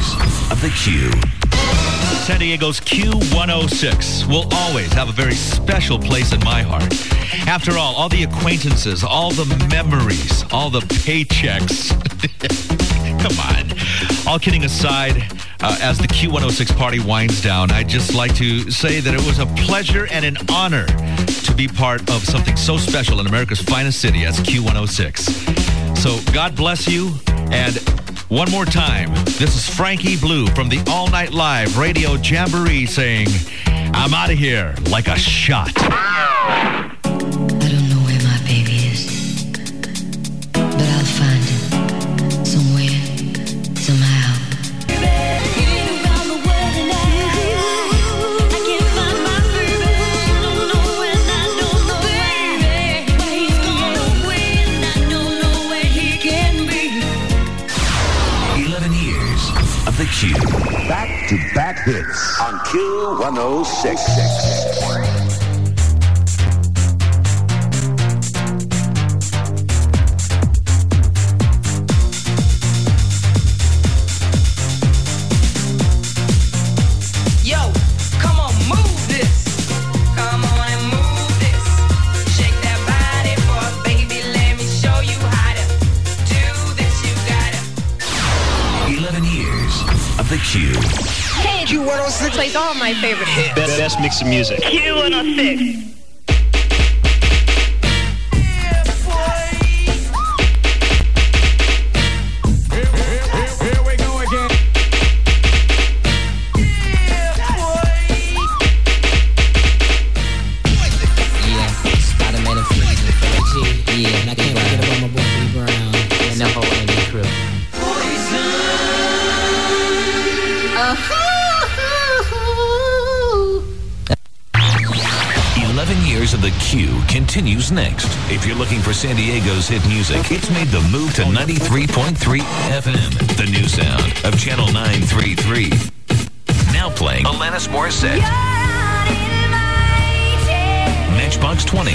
years of the Q. San Diego's Q106 will always have a very special place in my heart. After all the acquaintances, all the memories, all the paychecks. Come on. All kidding aside, as the Q106 party winds down, I'd just like to say that it was a pleasure and an honor to be part of something so special in America's finest city as Q106. So God bless you, and one more time, this is Frankie Blue from the All Night Live Radio Jamboree saying, I'm out of here like a shot. I don't know where my baby is, but I'll find him somewhere, somehow. The Q. Back-to-back hits on Q106. The Q. Hey, Q106 plays all my favorite hits. Best mix of music. Q106. Of the Q continues next. If you're looking for San Diego's hit music, it's made the move to 93.3 FM, the new sound of Channel 933. Now playing Alanis Morissette, Matchbox 20,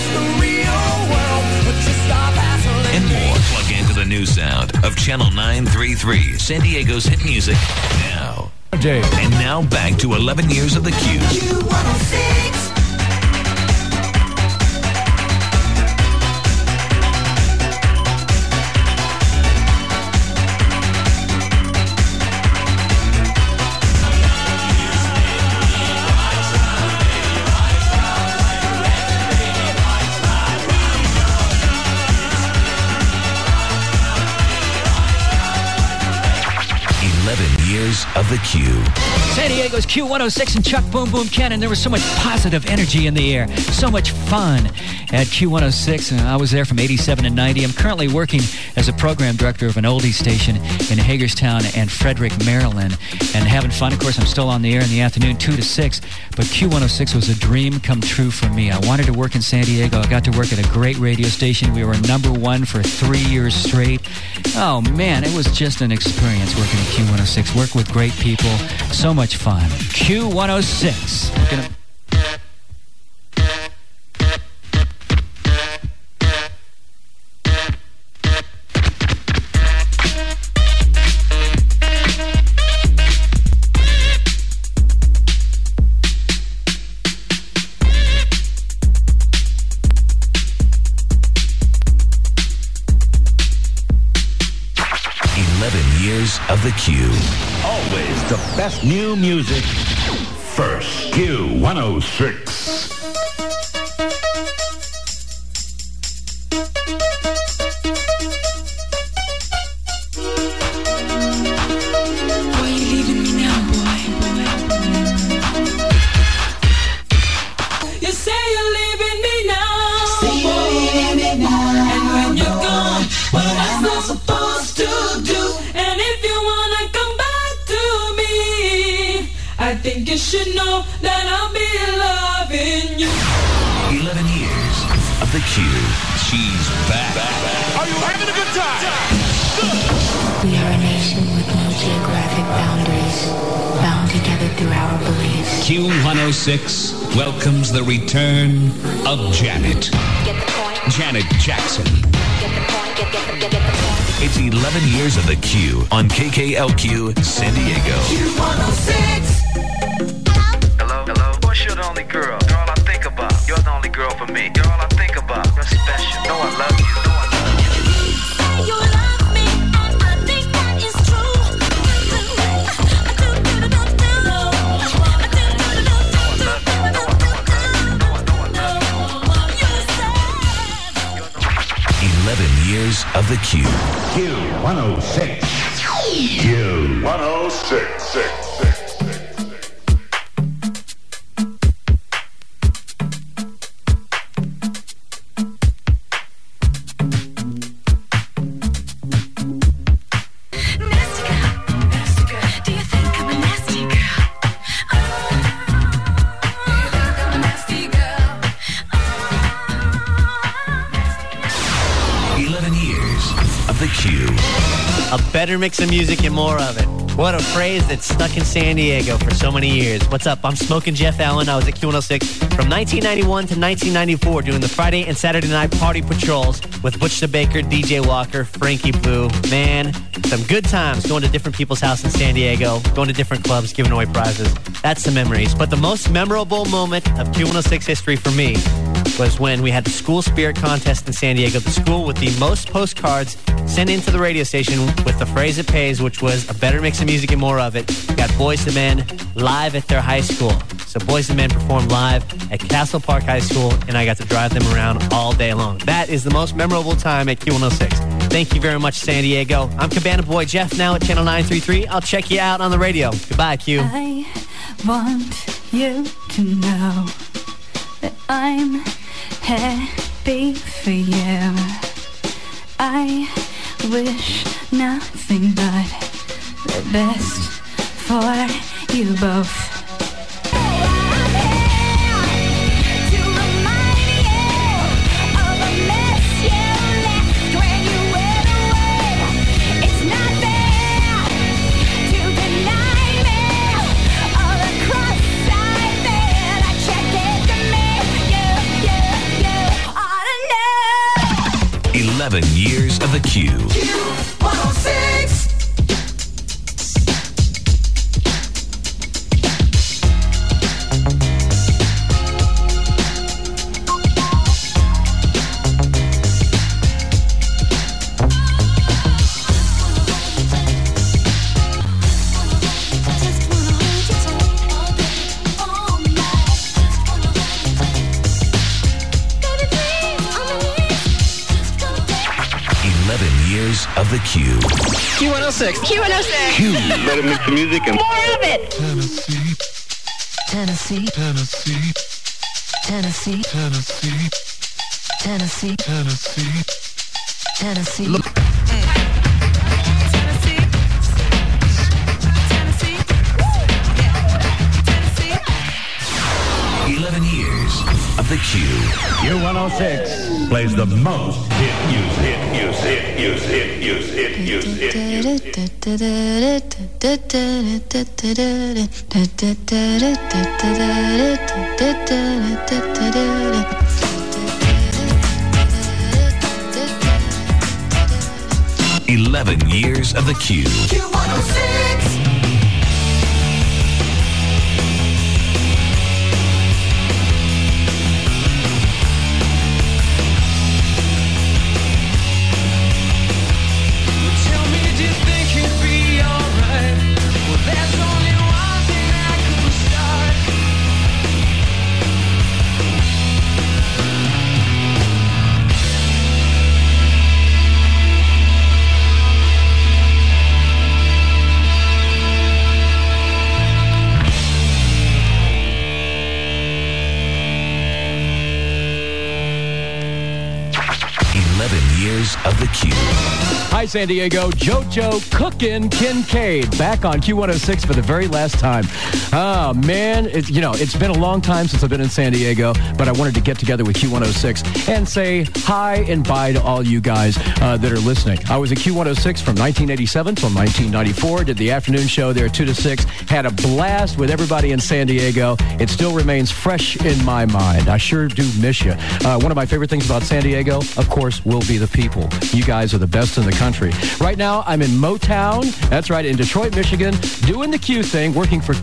and more. Plug into the new sound of Channel 933, San Diego's hit music now. And now back to 11 years of the Q. Q106. 11 years of the Q. San Diego's Q106 and Chuck Boom Boom Cannon. There was so much positive energy in the air. So much fun at Q106. And I was there from 87 to 90. I'm currently working as a program director of an oldie station in Hagerstown and Frederick, Maryland. And having fun. Of course, I'm still on the air in the afternoon, 2 to 6. But Q106 was a dream come true for me. I wanted to work in San Diego. I got to work at a great radio station. We were #1 for 3 years straight. Oh, man, it was just an experience working at Q106. Work with great people. So much fun. Q106. Of the Q. Always the best new music first. Q106. You should know that I'll be loving you. 11 years of the Q. She's back. Are you having a good time? We are a nation with no geographic boundaries, bound together through our beliefs. Q106 welcomes the return of Janet. Get the point. Janet Jackson. Get the point. Get the point. It's 11 years of the Q on KKLQ San Diego. Q106. Hello? What's you're the only girl? You're all I think about. You're the only girl for me. You're all I think about. You're special. No, I love you. You love me, and I think that is true. 11 years of the Q. Q106. Q106. Do you think I'm a nasty girl? 11 years of the Q. A better mix of music and more of it. What a phrase that's stuck in San Diego for so many years. What's up? I'm Smoking Jeff Allen. I was at Q106 from 1991 to 1994 doing the Friday and Saturday night party patrols with Butch the Baker, DJ Walker, Frankie Blue. Man, some good times going to different people's house in San Diego, going to different clubs, giving away prizes. That's the memories. But the most memorable moment of Q106 history for me was when we had the school spirit contest in San Diego, the school with the most postcards sent into the radio station with the phrase it pays, which was a better mix of music and more of it. We got Boyz II Men live at their high school. So Boyz II Men performed live at Castle Park High School, and I got to drive them around all day long. That is the most memorable time at Q106. Thank you very much, San Diego. I'm Cabana Boy Jeff now at Channel 933. I'll check you out on the radio. Goodbye, Q. I want you to know that I'm happy for you. I wish nothing but the best for you both. You 11 years of the Q. Q106. Years of the Q. Q106. Q106. Q. Better mix the music and More of it. Tennessee. Tennessee. Tennessee. Tennessee. Tennessee. Look. Tennessee. 11 years of the Q. Q106 plays the most hit music. Years of the Q. Q106. Years of the Q. Hi, San Diego. JoJo Cookin' Kincaid back on Q106 for the very last time. Oh, man. It's been a long time since I've been in San Diego, but I wanted to get together with Q106 and say hi and bye to all you guys that are listening. I was at Q106 from 1987 till 1994. Did the afternoon show there 2 to 6. Had a blast with everybody in San Diego. It still remains fresh in my mind. I sure do miss you. One of my favorite things about San Diego, of course, will be the people. You guys are the best in the country. Right now, I'm in Motown. That's right, in Detroit, Michigan, doing the Q thing, working for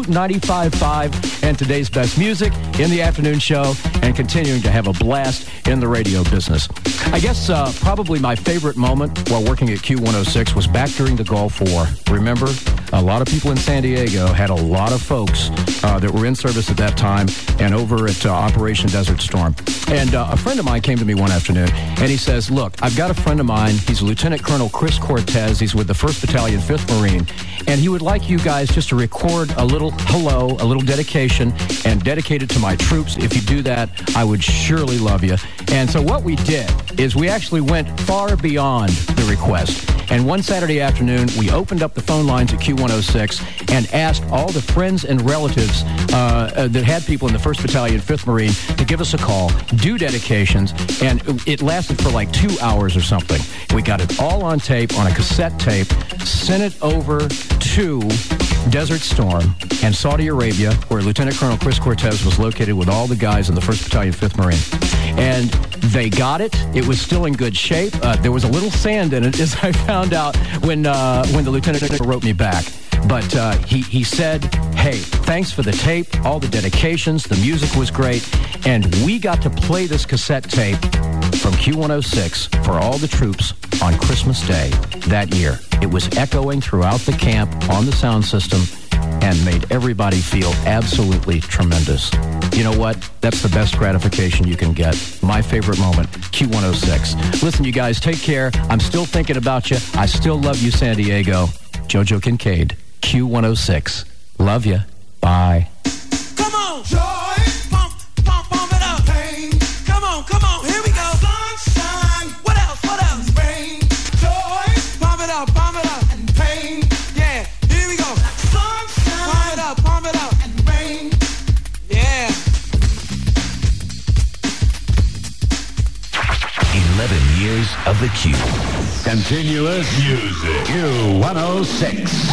Q95.5 and today's best music in the afternoon show, and continuing to have a blast in the radio business. I guess probably my favorite moment while working at Q106 was back during the Gulf War. Remember, a lot of people in San Diego had a lot of folks that were in service at that time and over at Operation Desert Storm. And a friend of mine came to me one afternoon, and he says, look, I've got a friend of mine. He's Lieutenant Colonel Chris Cortez. He's with the 1st Battalion, 5th Marine. And he would like you guys just to record a little hello, a little dedication, and dedicate it to my troops. If you do that, I would surely love you. And so what we did is we actually went far beyond the request. And one Saturday afternoon, we opened up the phone lines at Q106 and asked all the friends and relatives that had people in the 1st Battalion, 5th Marine to give us a call, do dedications, and it lasted for like 2 hours or something. We got it all on tape, on a cassette tape, sent it over to Desert Storm and Saudi Arabia, where Lieutenant Colonel Chris Cortez was located with all the guys in the 1st Battalion, 5th Marine. And they got it. It was still in good shape. There was a little sand in it, as I found out when the lieutenant wrote me back. But he said, hey, thanks for the tape, all the dedications, the music was great, and we got to play this cassette tape from Q106 for all the troops on Christmas Day that year. It was echoing throughout the camp on the sound system and made everybody feel absolutely tremendous. You know what? That's the best gratification you can get. My favorite moment, Q106. Listen, you guys, take care. I'm still thinking about you. I still love you, San Diego. JoJo Kincaid, Q106. Love you. Bye. Come on, joy, pump it up. Pain, come on, here we go. Sunshine, what else? Rain, joy, pump it up, and pain, yeah, here we go. Sunshine, pump it up, and rain, yeah. 11 years of the Q. Continuous music. Q106.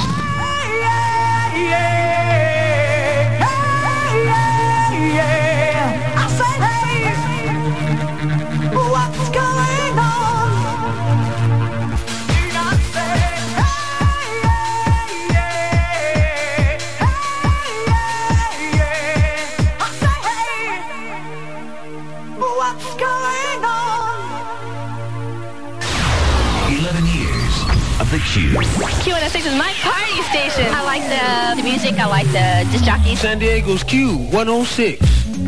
What's going on? What's going on? 11 years of the Q. Q106 is my party station. I like the music. I like the disc jockeys. San Diego's Q106.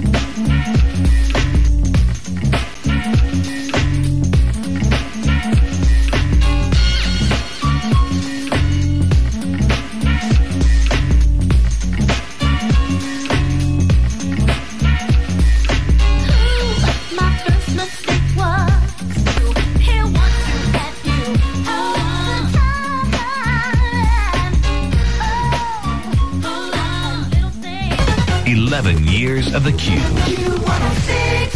11 years of the Q. Q106.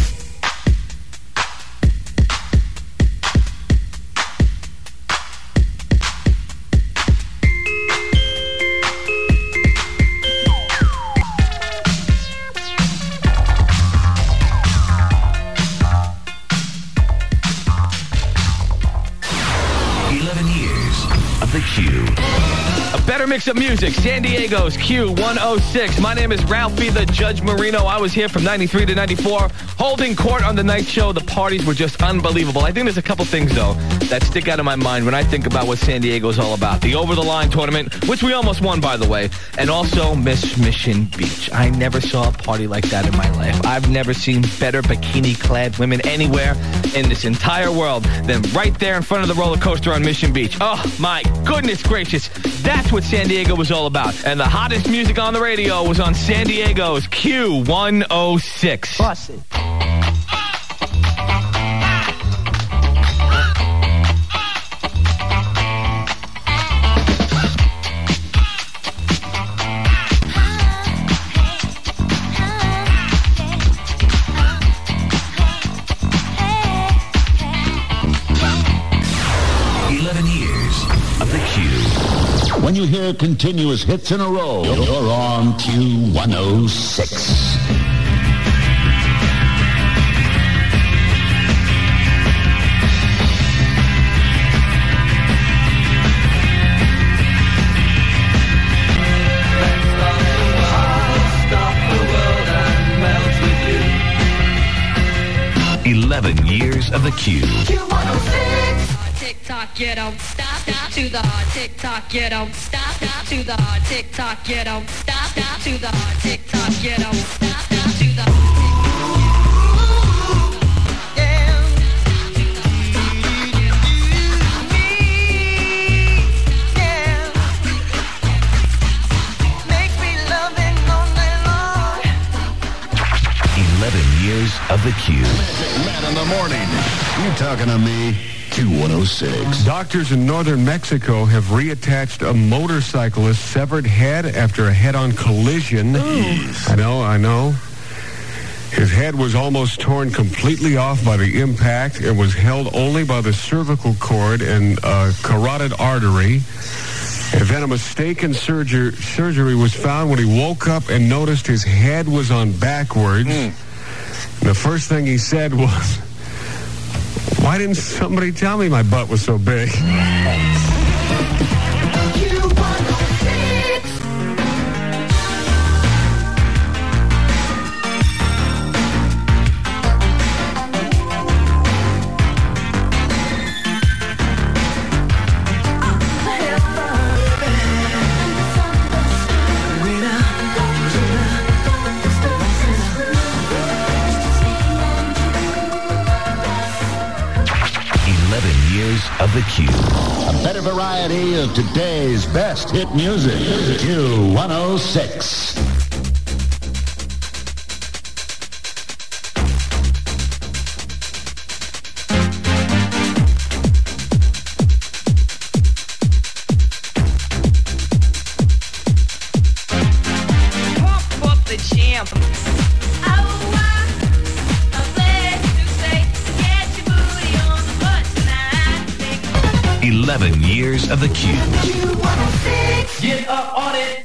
Better mix of music. San Diego's Q106. My name is Ralphie the Judge Marino. I was here from 93 to 94, holding court on the night show. The parties were just unbelievable. I think there's a couple things, though, that stick out in my mind when I think about what San Diego's all about. The Over-the-Line tournament, which we almost won, by the way, and also Miss Mission Beach. I never saw a party like that in my life. I've never seen better bikini-clad women anywhere in this entire world than right there in front of the roller coaster on Mission Beach. Oh, my goodness gracious. That's what San Diego was all about. And the hottest music on the radio was on San Diego's Q106. Bust it. When you hear continuous hits in a row, you're on Q106. tick-tock, you don't stop, stop to the hard tick-tock, you don't stop, stop to the hard tick-tock, you don't stop, stop to the hard tick-tock, you don't stop, stop to the hard Years of the Q. Man in the morning. You talking to me? Q106. Doctors in northern Mexico have reattached a motorcyclist's severed head after a head-on collision. I know. His head was almost torn completely off by the impact and was held only by the cervical cord and carotid artery. And then a mistaken surgery was found when he woke up and noticed his head was on backwards. The first thing he said was, "Why didn't somebody tell me my butt was so big?" 11 years of the Q. A better variety of today's best hit music. Q106. Pump up the jam. Q106. 11 years of the Q. Q106. Get up on it.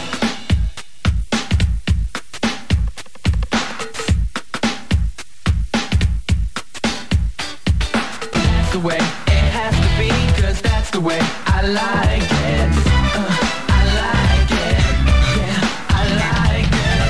The way it has to be, 'cause that's the way I like it. I like it. Yeah, I like it.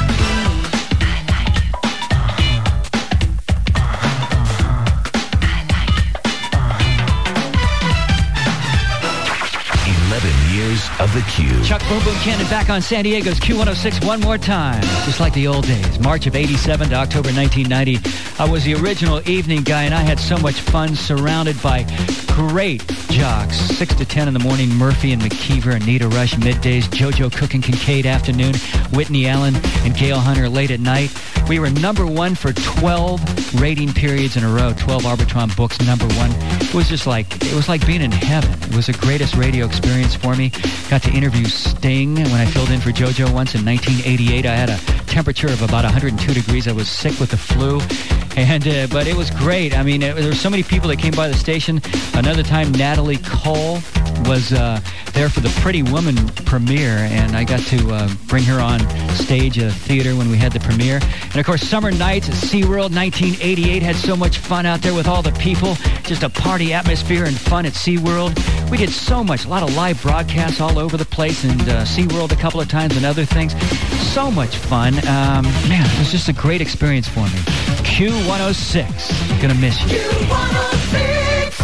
11 years of the Q. Chuck Boom Boom Cannon back on San Diego's Q106 one more time. Just like the old days. March of 87 to October 1990. I was the original evening guy, and I had so much fun surrounded by great jocks. 6 to 10 in the morning, Murphy and McKeever, Anita Rush middays, JoJo Cook and Kincaid afternoon, Whitney Allen and Gail Hunter late at night. We were number one for 12 rating periods in a row, 12 Arbitron books, number one. It was like being in heaven. It was the greatest radio experience for me. Got to interview Sting when I filled in for JoJo once in 1988. I had a temperature of about 102 degrees. I was sick with the flu. But it was great. I mean, there were so many people that came by the station. Another time, Natalie Cole was there for the Pretty Woman premiere, and I got to bring her on stage at a theater when we had the premiere. And, of course, Summer Nights at SeaWorld 1988 had so much fun out there with all the people. Just a party atmosphere and fun at SeaWorld. We did so much, a lot of live broadcasts all over the place, and SeaWorld a couple of times and other things. So much fun. Man, it was just a great experience for me. Q106. Gonna miss you. Q106.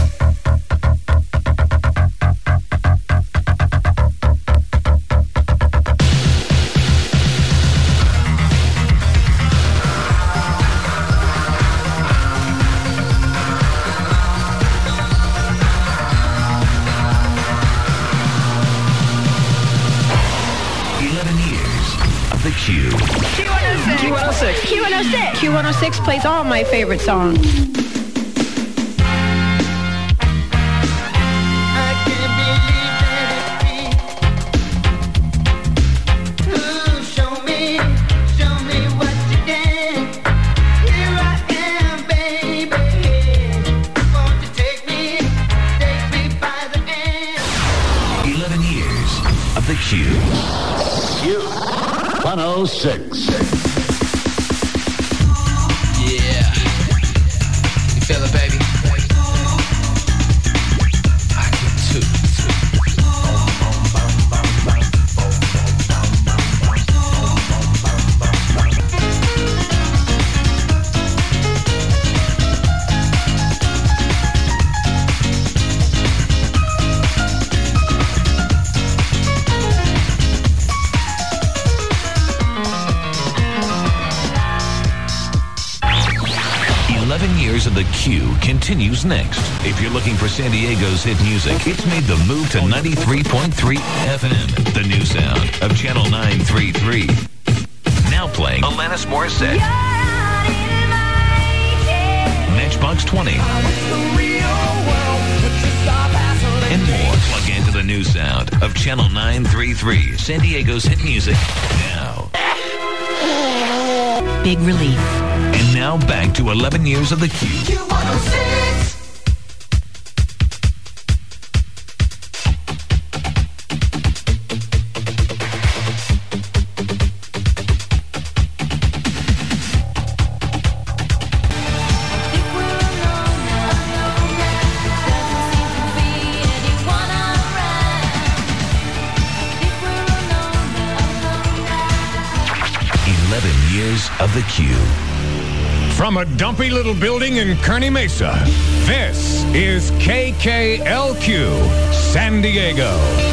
Q. Q106. Q106. Q106. Q106 plays all my favorite songs. Q106. Yeah. You feel it, baby? I do too. Q continues next. If you're looking for San Diego's hit music, it's made the move to 93.3 FM, the new sound of Channel 933. Now playing Alanis Morissette. Matchbox 20. And more. Plug into the new sound of Channel 933, San Diego's hit music now. Big relief. And now back to 11 years of the Q. Q106. Of the Q. From a dumpy little building in Kearney Mesa, this is KKLQ, San Diego.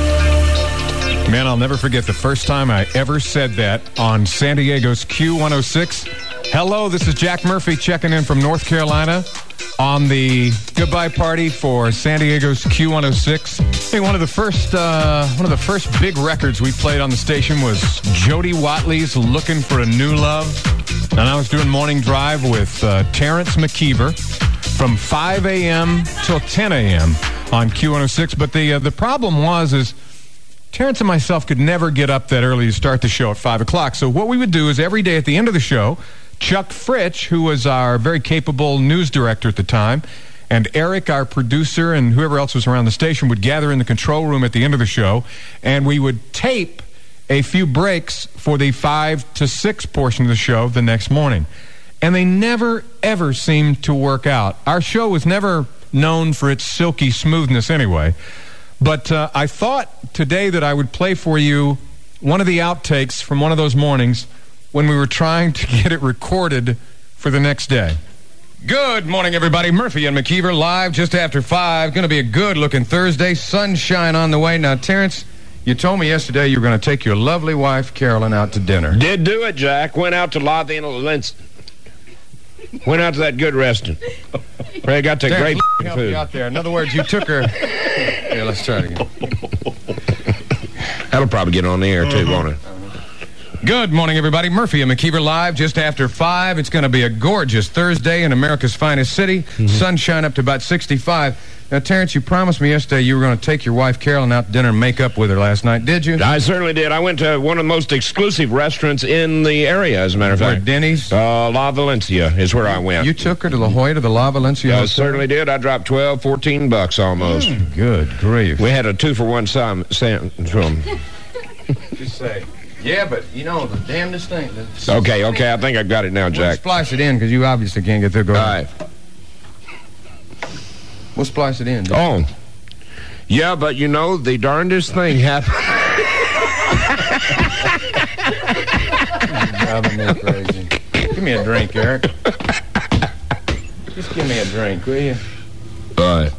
Man, I'll never forget the first time I ever said that on San Diego's Q106. Hello, this is Jack Murphy checking in from North Carolina on the goodbye party for San Diego's Q106. Hey, one of the first big records we played on the station was Jody Watley's "Looking for a New Love," and I was doing morning drive with Terrence McKeever from 5 a.m. till 10 a.m. on Q106. But the problem is Terrence and myself could never get up that early to start the show at 5 o'clock. So what we would do is every day at the end of the show, Chuck Fritch, who was our very capable news director at the time, and Eric, our producer, and whoever else was around the station would gather in the control room at the end of the show, and we would tape a few breaks for the 5 to 6 portion of the show the next morning. And they never, ever seemed to work out. Our show was never known for its silky smoothness anyway. But I thought today that I would play for you one of the outtakes from one of those mornings when we were trying to get it recorded for the next day. Good morning, everybody. Murphy and McKeever live just after 5. Going to be a good-looking Thursday. Sunshine on the way. Now, Terrence, you told me yesterday you were going to take your lovely wife, Carolyn, out to dinner. Did do it, Jack. Went out to La Vinolenza. Went out to that good restaurant. Where I got that great help food. You out there. In other words, you took her... Here, let's try it again. That'll probably get on the air, too, won't it? Good morning, everybody. Murphy and McKeever live just after 5. It's going to be a gorgeous Thursday in America's finest city. Sunshine up to about 65. Now, Terrence, you promised me yesterday you were going to take your wife, Carolyn, out to dinner and make up with her last night. Did you? I certainly did. I went to one of the most exclusive restaurants in the area, as a matter of fact. Denny's? La Valencia is where I went. You took her to La Jolla, to the La Valencia? I certainly did. I dropped $12, $14 almost. Good grief. We had a 2-for-1 from... Just say... Yeah, but, you know, the damnedest thing... Okay, I think I've got it now, Jack. We'll splice it in, because you obviously can't get through. All right. We'll splice it in. Oh. Yeah, but, you know, the darndest thing happened... Driving me crazy. Give me a drink, Eric. Just give me a drink, will you? All right.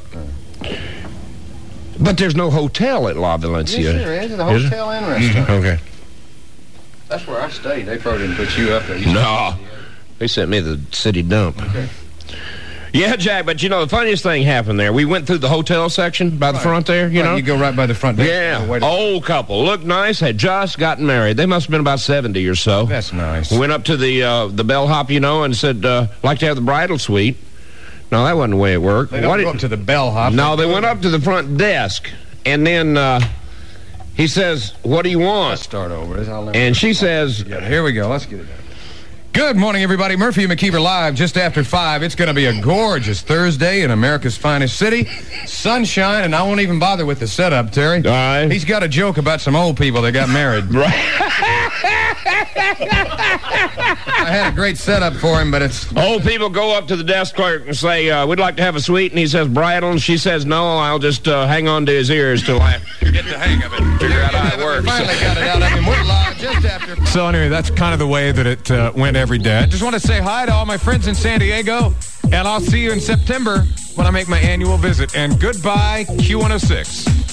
But there's no hotel at La Valencia. Yes, there is. There's a hotel and restaurant. Okay. That's where I stayed. They probably didn't put you up there. No. They sent me to the city dump. Okay. Yeah, Jack, but, you know, the funniest thing happened there. We went through the hotel section by the front there, you know? You go right by the front desk. Yeah. Old couple. Looked nice. Had just gotten married. They must have been about 70 or so. That's nice. Went up to the bellhop, you know, and said, like to have the bridal suite. No, that wasn't the way it worked. They don't go up to the bellhop. No, they went up to the front desk. And then... he says, what do you want? Let's start over. And she says... Here we go. Let's get it done. Good morning, everybody. Murphy and McKeever live just after 5. It's going to be a gorgeous Thursday in America's finest city. Sunshine, and I won't even bother with the setup, Terry. All right. He's got a joke about some old people that got married. Right. I had a great setup for him, but it's... Old people go up to the desk clerk and say, we'd like to have a suite, and he says, bridal, and she says, no, I'll just hang on to his ears till I get the hang of it, figure out how it works. Finally got it out of him. We're live just after... So anyway, that's kind of the way that it went every day. I just want to say hi to all my friends in San Diego, and I'll see you in September when I make my annual visit. And goodbye, Q106.